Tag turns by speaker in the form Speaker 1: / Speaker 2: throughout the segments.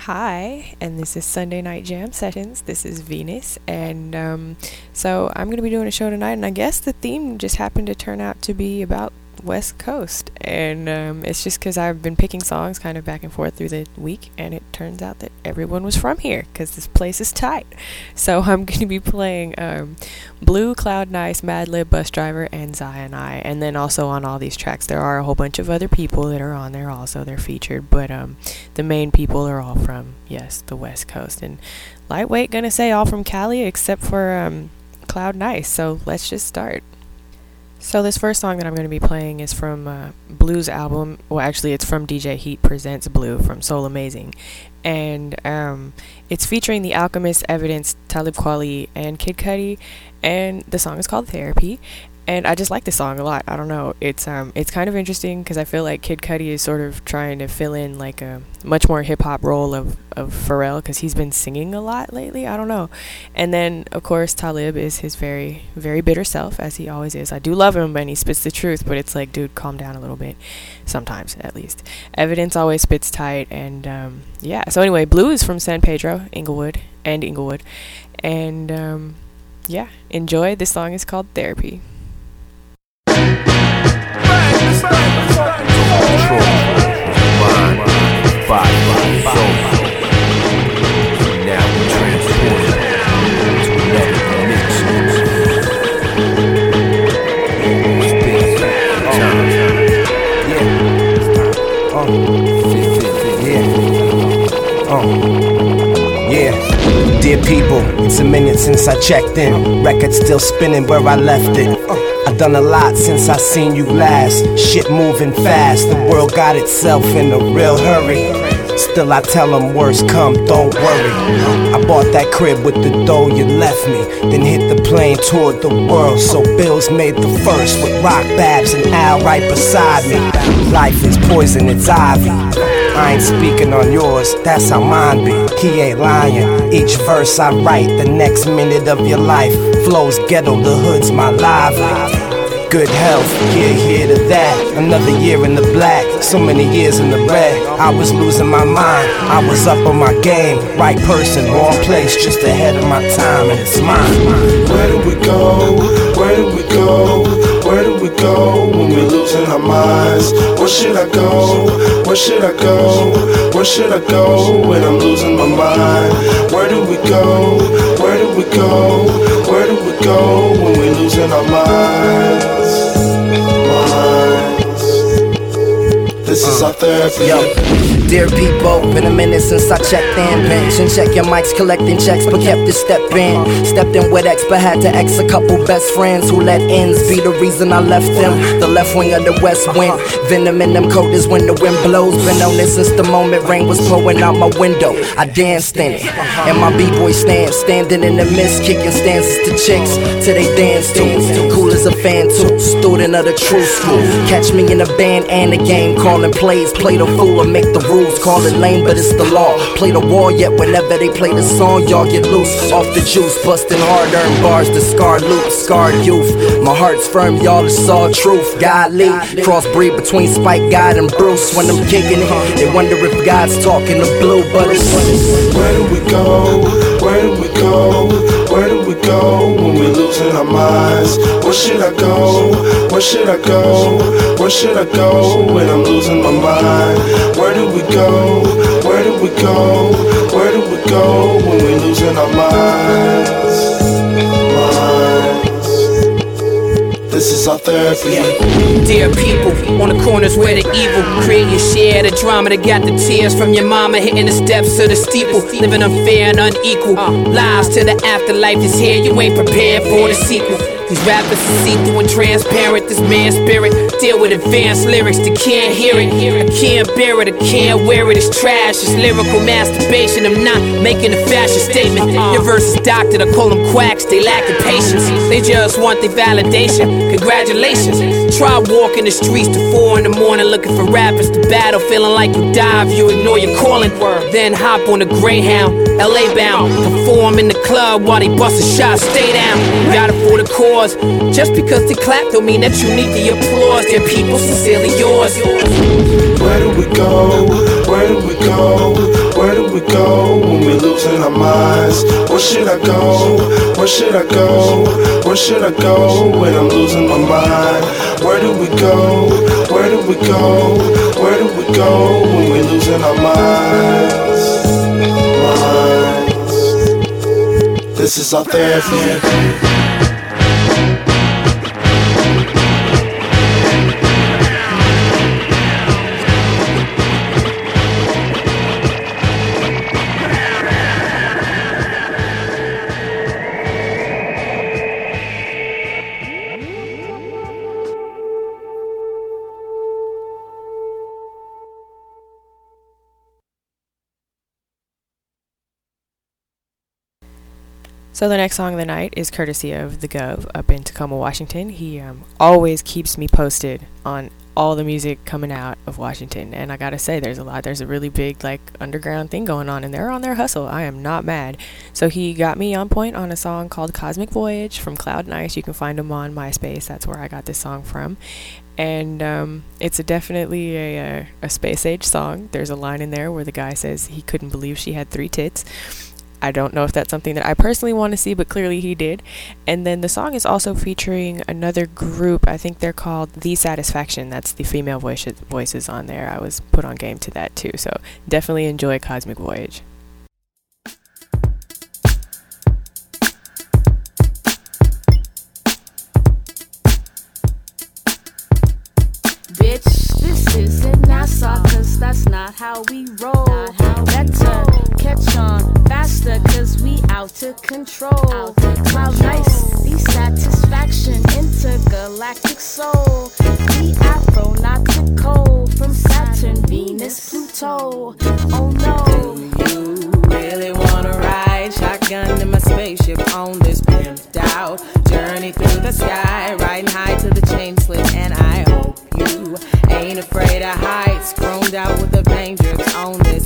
Speaker 1: Hi, and this is Sunday Night Jam Sessions. This is Venus, and so I'm going to be doing a show tonight, and I guess the theme just happened to turn out to be about West Coast, and it's just because I've been picking songs kind of back and forth through the week, and it turns out that everyone was from here, because this place is tight. So I'm going to be playing Blue, Cloud Nice, Madlib, Bus Driver, and Zion I, and then also on all these tracks there are a whole bunch of other people that are on there also. They're featured, but the main people are all from, yes, the West Coast, and lightweight gonna say all from Cali except for Cloud Nice. So let's just start. So this first song that I'm going to be playing is from Blue's album. Well, actually, it's from DJ Heat Presents Blue from Soul Amazing. And it's featuring The Alchemist, Evidence, Talib Kweli, and Kid Cudi. And the song is called Therapy. And I just like this song a lot. I don't know. It's kind of interesting because I feel like Kid Cudi is sort of trying to fill in like a much more hip-hop role of Pharrell because he's been singing a lot lately. I don't know. And then, of course, Talib is his very, very bitter self, as he always is. I do love him and he spits the truth, but it's like, dude, calm down a little bit. Sometimes, at least. Evidence always spits tight. And, yeah. So anyway, Blue is from San Pedro, Inglewood. And, yeah, enjoy. This song is called Therapy.
Speaker 2: Control, mind, body, soul. Now we transport to another dimension. Space, time, yeah. Dear people, it's a minute since I checked in. Record still spinning where I left it. I've done a lot since I seen you last. Shit moving fast, the world got itself in a real hurry. Still I tell them worst come, don't worry. I bought that crib with the dough you left me, then hit the plane, toured the world. So Bills made the first with Rock, Babs, and Al right beside me. Life is poison, it's ivy. I ain't speaking on yours, that's how mine be. He ain't lying, each verse I write, the next minute of your life flows ghetto, the hood's my lively. Good health, here to that. Another year in the black, so many years in the red. I was losing my mind, I was up on my game. Right person, wrong place, just ahead of my time, and it's mine.
Speaker 3: Where do we go? Where do we go? Where do we go when we're losing our minds? Where should I go? Where should I go? Where should I go when I'm losing my mind? Where do we go? Where do we go? Where do we go when we're losing our minds? This is our therapy.
Speaker 4: Yo, dear people, been a minute since I checked in. Pension check your mics, collecting checks, but kept to step in. Stepped in with X, but had to X a couple best friends who let ends be the reason I left them. The left wing of the west wind, venom in them coders when the wind blows. Been on this since the moment rain was pouring out my window. I danced in it, and my b-boy standing in the mist, kicking stanzas to chicks till they dance to me. Cool as a fan too, student of the true school. Catch me in the band and the game, calling plays, play the fool or make the rules. Call it lame, but it's the law. Play the wall, yet whenever they play the song, y'all get loose off the juice, busting hard-earned bars, the scarred loop, scarred youth. My heart's firm, y'all, it's all truth. Godly, crossbreed between Spike God and Bruce. When I'm kicking it, they wonder if God's talking to Blue, but it's
Speaker 3: where do we go? Where do we go? Where do we go when we're losing our minds? Where should I go? Where should I go? Where should I go when I'm losing my mind? Where do we go? Where do we go? Where do we go when we're losing our minds? This is our therapy.
Speaker 5: Dear people, on the corners where the evil create your share the drama that got the tears from your mama hitting the steps of the steeple, living unfair and unequal. Lies to the afterlife is here, you ain't prepared for the sequel. These rappers are see-through and transparent. This man's spirit deal with advanced lyrics that can't hear it. I can't bear it, I can't wear it. It's trash, it's lyrical masturbation. I'm not making a fashion statement. Your verse is doctored, I call them quacks. They lack the patience, they just want their validation. Congratulations. Try walking the streets till 4 in the morning looking for rappers to battle, feeling like you dive, you ignore your calling. Then hop on the Greyhound, LA bound, perform in the club while they bust a shot, stay down. You got it for the cause. Just because they clap don't mean that you need the applause. Their people sincerely yours.
Speaker 3: Where do we go? Where do we go? Where do we go losing our minds. Where should I go? Where should I go? Where should I go when I'm losing my mind? Where do we go? Where do we go? Where do we go when we're losing our minds? This is our therapy.
Speaker 1: So the next song of the night is courtesy of The Gov up in Tacoma, Washington. He always keeps me posted on all the music coming out of Washington. And I gotta say, there's a really big like underground thing going on, and they're on their hustle. I am not mad. So he got me on point on a song called Cosmic Voyage from Cloud Nice. You can find him on MySpace. That's where I got this song from. And it's definitely a space age song. There's a line in there where the guy says he couldn't believe she had 3 tits. I don't know if that's something that I personally want to see, but clearly he did. And then the song is also featuring another group. I think they're called The Satisfaction. That's the female voices on there. I was put on game to that too. So definitely enjoy Cosmic Voyage.
Speaker 6: Bitch, this isn't NASA, cause that's not how we roll. Better catch on faster, cause we out to control. Cloud Nice, the satisfaction, intergalactic soul. The afro-nautical from Saturn, Venus, Pluto. Oh no.
Speaker 7: Do you really wanna ride shotgun in my spaceship on this pimped out journey through the sky, riding high to the chain slip? And I hope you ain't afraid of heights, chromed out with the dangers on this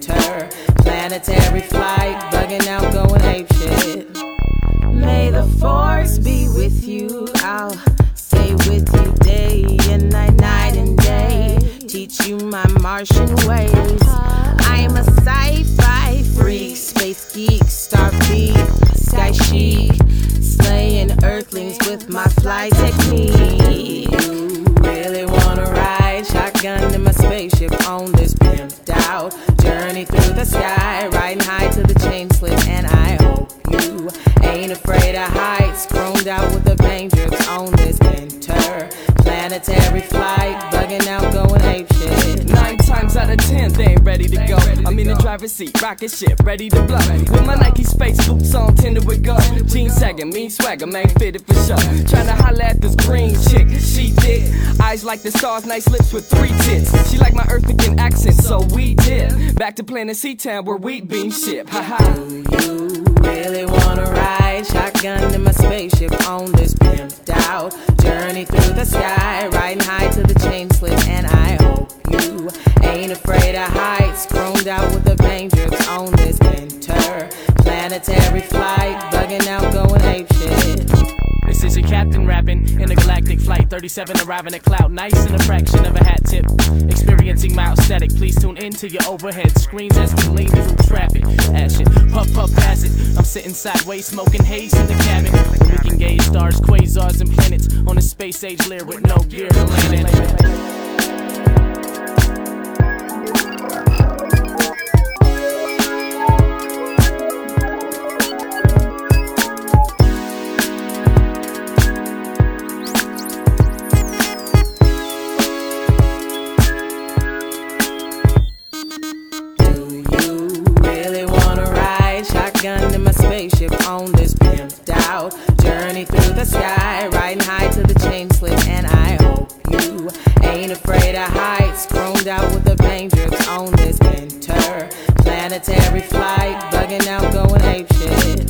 Speaker 7: interplanetary flight, bugging out, going apeshit. May the force be with you. I'll stay with you day and night, night and day. Teach you my Martian ways. I'm a sci-fi freak, space geek, starbeat, sky chic, slaying earthlings with my fly technique. You really wanna ride shotgun in my spaceship on this pimped out journey through the sky, riding high to the chain slip? And I hope you ain't afraid of heights, chromed out with the dangers on this interplanetary flight, bugging out, going apeshit.
Speaker 8: 9 times out of 10 they ain't ready to go. I'm in the driver's seat, rocket ship, ready to blow. With my Nike space boots on, tinted with gold, jeans sagging, mean swagger, man, fitted for show. Tryna holla at this green chick, she thick, eyes like the stars, nice lips with 3 tits. She like my Earthican accent, so we did back to Planet C-Town where we beam ship. Haha.
Speaker 7: Do you really wanna ride shotgun in my spaceship on this pimped out journey through the sky, riding high to the chain slip? And I hope you ain't afraid of heights, chromed out with the dangers on this interplanetary flight, bugging out, going apeshit.
Speaker 8: This is your captain rapping in a galactic flight 37, arriving at Cloud Nice in a fraction of a hat tip. Experiencing mild static, please tune into your overhead screens as we lean through traffic. Action, puff, puff, pass it. I'm sitting sideways, smoking haze in the cabin. We can gauge stars, quasars, and planets on a space age layer with no gear to land in.
Speaker 7: Gun in my spaceship on this pimped out journey through the sky, riding high to the chain slip? And I hope you ain't afraid of heights, chromed out with the dangers on this interplanetary flight, bugging out, going apeshit.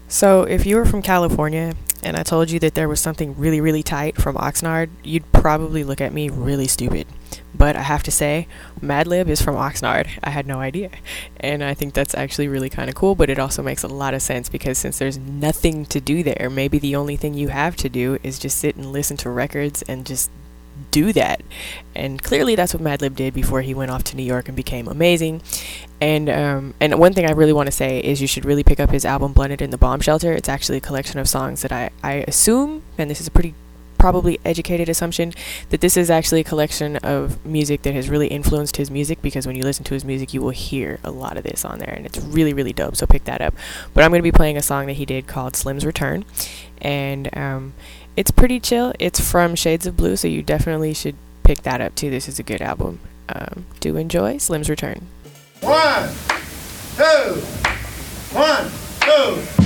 Speaker 1: So if you were from California and I told you that there was something really, really tight from Oxnard, you'd probably look at me really stupid. But I have to say, Madlib is from Oxnard. I had no idea. And I think that's actually really kind of cool, but it also makes a lot of sense because since there's nothing to do there, maybe the only thing you have to do is just sit and listen to records and just do that. And clearly that's what Madlib did before he went off to New York and became amazing. And one thing I really want to say is you should really pick up his album Blunted in the Bomb Shelter. It's actually a collection of songs that I assume, and this is a pretty probably educated assumption, that this is actually a collection of music that has really influenced his music, because when you listen to his music you will hear a lot of this on there, and it's really, really dope, so pick that up. But I'm going to be playing a song that he did called Slim's Return, and it's pretty chill. It's from Shades of Blue, so you definitely should pick that up too. This is a good album. Do enjoy Slim's Return.
Speaker 9: 1, 2, 1, 2.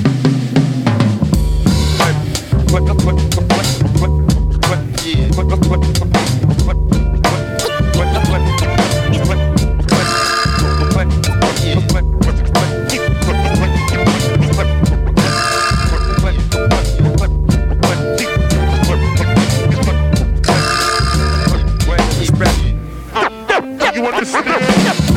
Speaker 9: You understand?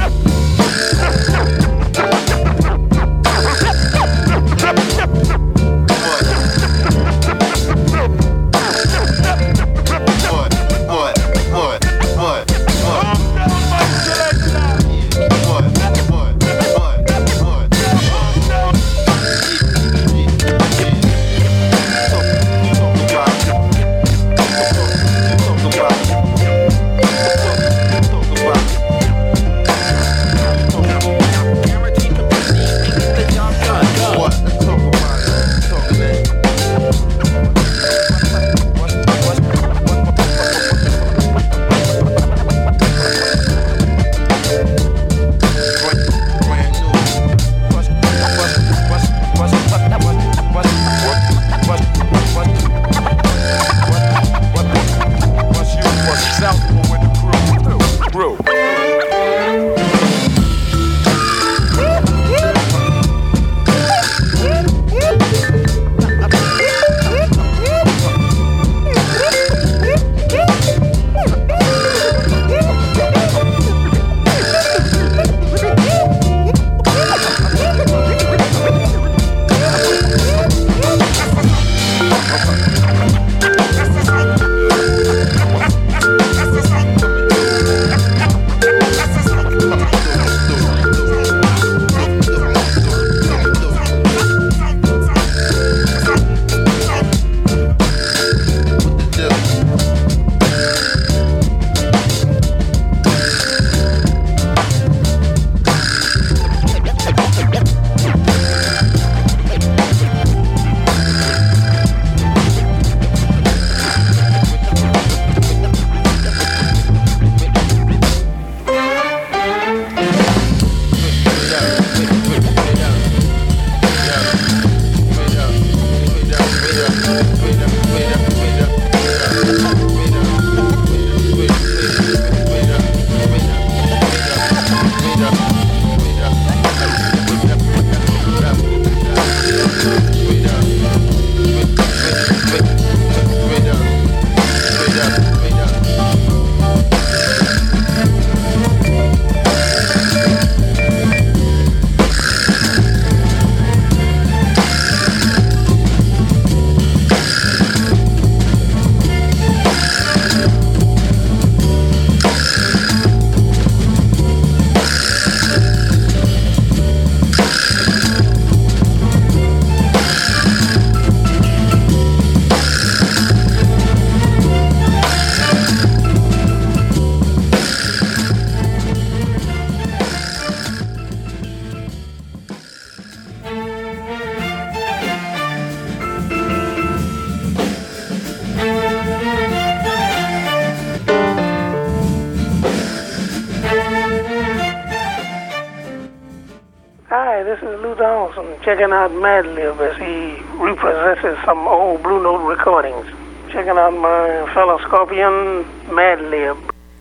Speaker 10: This is Lou Dawson checking out Madlib as he repossesses some old Blue Note recordings. Checking out my fellow Scorpion, Madlib.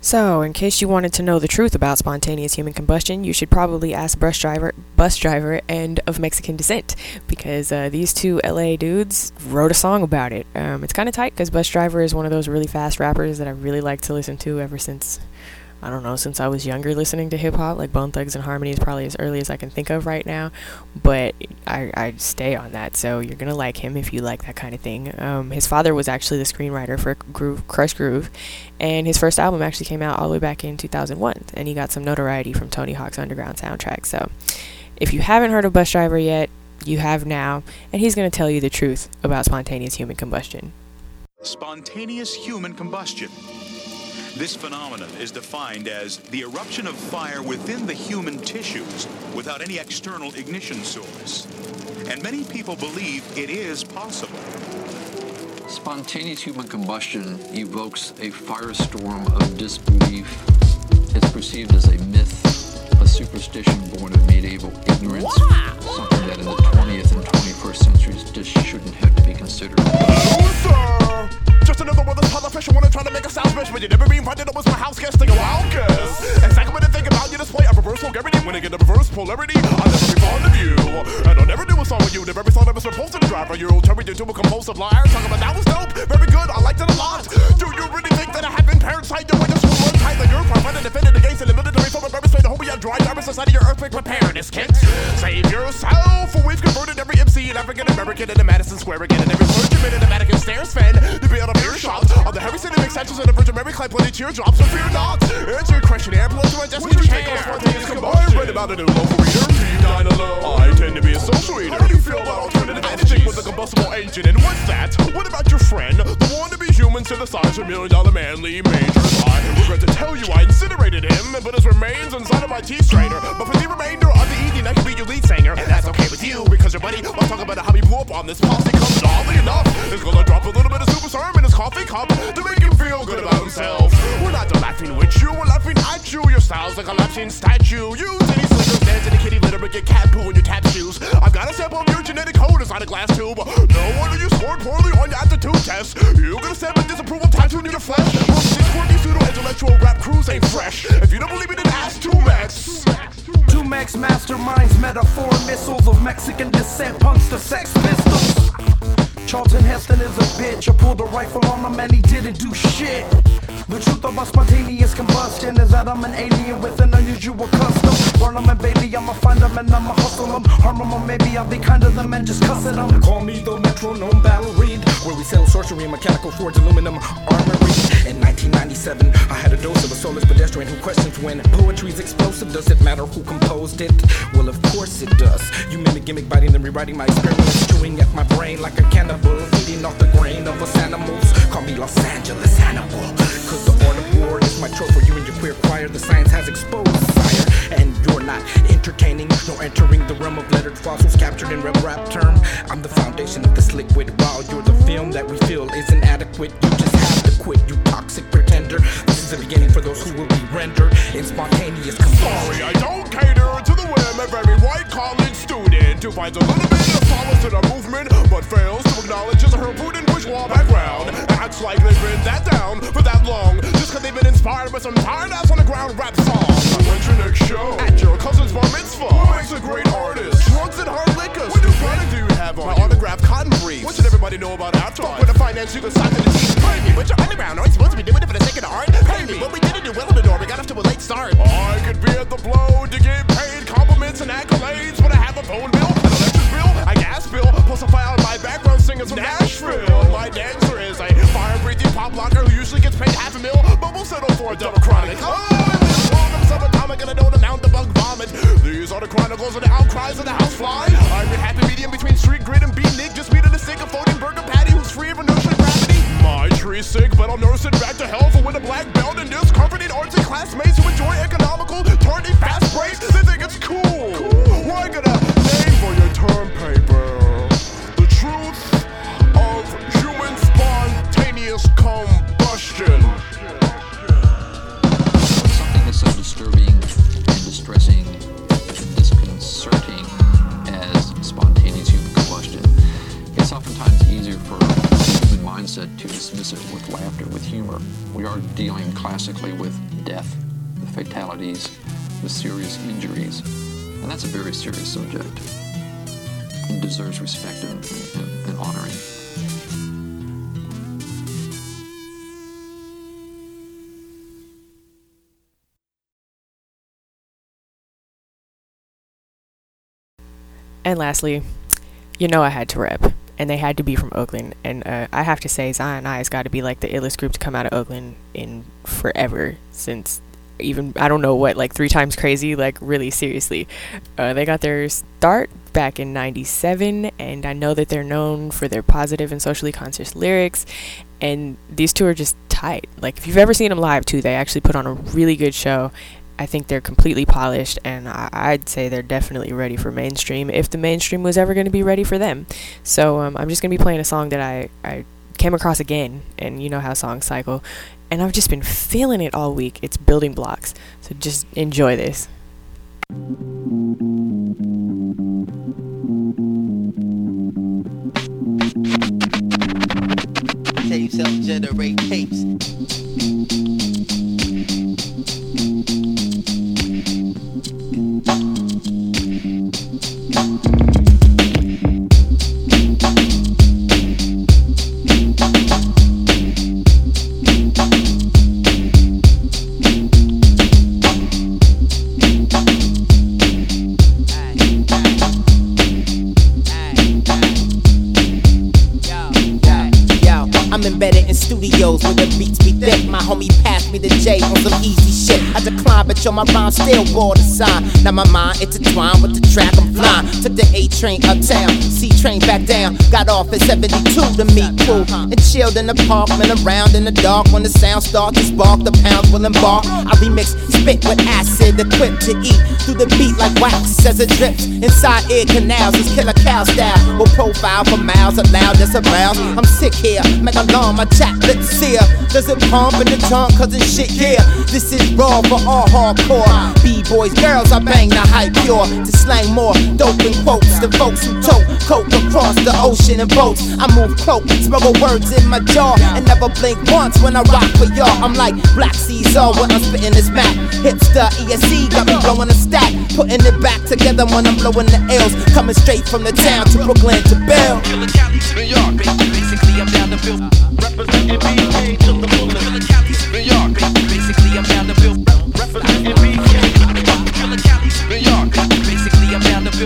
Speaker 1: So, in case you wanted to know the truth about spontaneous human combustion, you should probably ask bus driver, and of Mexican descent, because these two LA dudes wrote a song about it. It's kind of tight because Bus Driver is one of those really fast rappers that I really like to listen to ever since, I don't know, since I was younger listening to hip-hop. Like Bone Thugs and Harmony is probably as early as I can think of right now, but I stay on that, so you're gonna like him if you like that kind of thing. His father was actually the screenwriter for Crush Groove, and his first album actually came out all the way back in 2001, and he got some notoriety from Tony Hawk's Underground soundtrack. So if you haven't heard of Bus Driver yet, you have now, and he's gonna tell you the truth about spontaneous human combustion.
Speaker 11: Spontaneous human combustion. This phenomenon is defined as the eruption of fire within the human tissues without any external ignition source. And many people believe it is possible.
Speaker 12: Spontaneous human combustion evokes a firestorm of disbelief. It's perceived as a myth, a superstition born of medieval ignorance, something that in the 20th and 21st centuries just shouldn't have to be considered.
Speaker 13: Just another one of those politicians wanna try to make a sound special, but you never been invited. It was my house guest, take a wild guess. Exactly what I think about you display a reverse vulgarity. When I get a reverse polarity, I'll never be fond of you. And I'll never do a song with you. Never thought I was supposed to drive a Euro. Turn me into a compulsive liar. Talking about that was dope, very good, I liked it a lot. Do you really think that I have been parasite? You're like a swim run tight like you're fighting defending against in the military. From a very straight to home, we have dry driver society, your earthquake preparedness kit. Save yourself, for we've converted every MC and African American into Madison Square again. And every clergyman in the Vatican stairs fan to be out of earshot. The heavy city makes senses of the Virgin Mary clap bloody teardrops, so fear not. Answer your question, ambulance to my destiny. Would you take on spontaneous combustion? I read about it in a local reader. Do you dine alone? I tend to be a social eater. How do you feel about alternative energy with a combustible engine? And what's that? What about your friend? The wannabe human synthesizer, $1 million manly majors. I regret to tell you I incinerated him, but his remains inside of my tea strainer. But for the remainder of the evening, I can be your lead singer. And that's okay with you, because your buddy will talk about how he blew up on this posse comes and oddly enough is gonna drop a little bit of super serum in his coffee cup to make him feel good about himself. We're not laughing with you, we're laughing at you. Your style's like a lapsing statue. You titty slickers dance in the kitty litter but get cat poo in your tap shoes. I've got a sample of your genetic code inside a glass tube. No wonder you scored poorly on your aptitude test. You gonna stamp a disapproval tattoo in your flesh. Well, this quirky pseudo-intellectual rap cruise ain't fresh. If you don't believe me, then ask 2Max.
Speaker 14: 2Max masterminds, metaphor missiles of Mexican descent, punks to Sex Pistols. Charlton Heston is a bitch. I pulled a rifle on him and he didn't do shit. The truth about spontaneous combustion is that I'm an alien with an unusual custom. Burn them and baby, I'ma find them and I'ma hustle them. Harm them or maybe I'll be kind to them and just cuss at them. Call me the metronome battle reed, where we sell sorcery and mechanical forged aluminum armory. In 1997, I had a dose of a soulless pedestrian who questions when poetry's explosive. Does it matter who composed it? Well, of course it does. You mimic gimmick biting then rewriting my experience, chewing at my brain like a cannibal, eating off the grain of us animals. Call me Los Angeles Hannibal, cause the art of war is my trope for you and your queer choir. The science has exposed, sire, and you're not entertaining nor entering the realm of lettered fossils captured in rap term. I'm the foundation of this liquid, while you're the film that we feel isn't adequate. You just have to quit, you toxic pretender. This is the beginning for those who will be rendered in spontaneous combustion.
Speaker 13: Sorry, I don't cater to the whim of every white college student who finds a little bit of solace in our movement, but fails to acknowledge his or her Putin bourgeois background. Acts like they've been that down for that long, just cause they've been inspired by some tired ass on the ground rap song. When's your next show? At your cousin's bar mitzvah. What makes a great artist? Drugs and hard liquors. What new product do you have on? My autographed cotton briefs. What should everybody know about Afterlife? With the finance you can sock to the teeth. Pay me, but you're underground. Aren't you supposed to be doing it for the sake of the art? Pay me, but we didn't do well in the door. We got off to a late start. I could be at the blow to get paid compliments and accolades, but I have a phone bill, an electric bill, a gas bill, plus a file of my background singers from Nashville. My dancer is a fire-breathing pop locker who usually gets paid $500,000, but will settle for a double chronic. Oh, I'm subatomic and I don't amount to bug vomit. These are the chronicles of the outcries of the housefly. I'm your happy medium between street grid and beatnik, just meet in the sink of floating burger patty who's free of inertial gravity. My tree's sick, but I'll nurse it back to health with a black belt and discomforting artsy classmates who enjoy economical, turning fast breaks. They think it's cool. Why get a name for your term paper? The truth of human spontaneous combustion.
Speaker 12: Something that's so disturbing and distressing and disconcerting as spontaneous human combustion, it's oftentimes easier for the human mindset to dismiss it with laughter, with humor. We are dealing classically with fatalities, with serious injuries. And that's a very serious subject. It deserves respect and honoring.
Speaker 1: And lastly, you know I had to rep, and they had to be from Oakland, and I have to say Zion I has got to be like the illest group to come out of Oakland in forever, since even, I don't know what, like 3 Times Crazy, like really seriously. They got their start back in 97, and I know that they're known for their positive and socially conscious lyrics, and these two are just tight. Like, if you've ever seen them live too, they actually put on a really good show. I think they're completely polished, and I'd say they're definitely ready for mainstream, if the mainstream was ever going to be ready for them. So I'm just going to be playing a song that I came across again, and you know how songs cycle, and I've just been feeling it all week. It's Building Blocks, so just enjoy this.
Speaker 15: Tapes help generate tapes. Embedded in studios where the beats be thick. My homie passed me the J on some easy shit. I decline, but yo, my rhyme still bore the sign. Now my mind intertwined with the track I'm flying. Took the A train uptown, C train back down. Got off at 72 to meet Pooh, and chilled in the park, man, around in the dark. When the sound starts to spark, the pounds will embark. I remix, spit with acid, equipped to eat through the beat like wax as it drips. Inside ear canals is Killer Cow style. Will profile for miles, allow this arouse. I'm sick here, make alarm, my chat, let's see her. Does it pump in the trunk, cause it's shit, yeah. This is raw for all hardcore B-boys, girls, I bang the hype pure. To slang more dope and quotes than folks who tote coke across the ocean in boats. I move cloak, smuggle words in my jaw, and never blink once when I rock for y'all. I'm like Black Caesar when I'm spitting this map. Hipster ESE got me blowing a stack, putting it back together when I'm blowing the L's. Coming straight from the town to Brooklyn to Bell.
Speaker 16: New York, basically I'm down the bill. Representing BK to the fullest. New York, basically I'm down the bill. Representing BK. New York, basically I'm down the bill.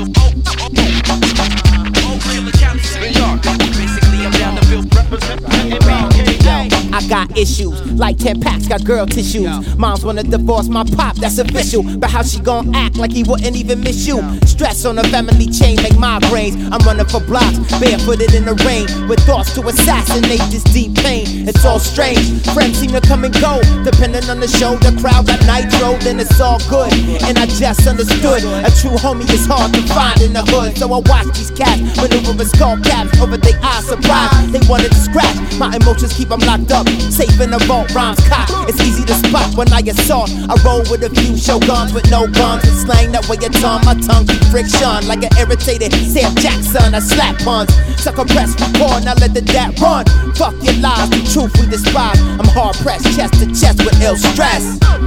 Speaker 16: New York, basically I'm down the bill. Representing BK.
Speaker 15: I got issues, like 10 packs, got girl tissues. Moms wanna divorce my pop, that's official. But how she gon' act like he wouldn't even miss you? Stress on the family chain, make migraines. I'm running for blocks, barefooted in the rain, with thoughts to assassinate this deep pain. It's all strange, friends seem to come and go, depending on the show. The crowd got nitro, then it's all good. And I just understood, a true homie is hard to find in the hood. So I watch these cats maneuver with skull caps over their eyes, surprised they wanted to scratch. My emotions keep them locked up, safe in the vault, rhymes cock. It's easy to spot when I assault. I roll with a few shoguns with no guns. With slang that way your tongue, my tongue keep friction. Like an irritated Sam Jackson, I slap puns. Sucker press, record, now let the dat run. Fuck your lies, the truth we despise. I'm hard pressed, chest to chest with ill stress.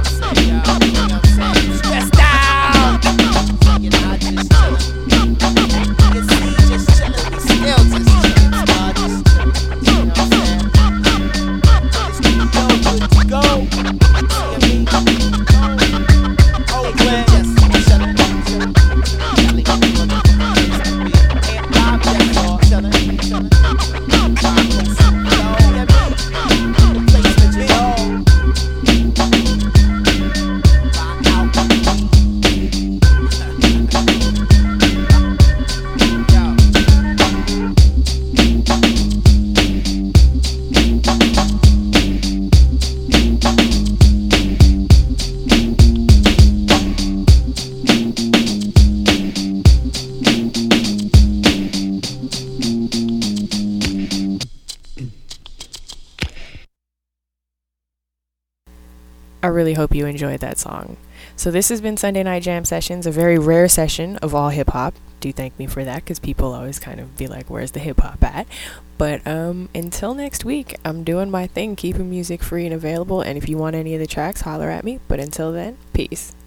Speaker 15: Stressed out.
Speaker 1: I really hope you enjoyed that song. So this has been Sunday Night Jam Sessions, a very rare session of all hip-hop. Do thank me for that, because people always kind of be like, where's the hip-hop at? But until next week, I'm doing my thing, keeping music free and available, and if you want any of the tracks, holler at me. But until then, peace.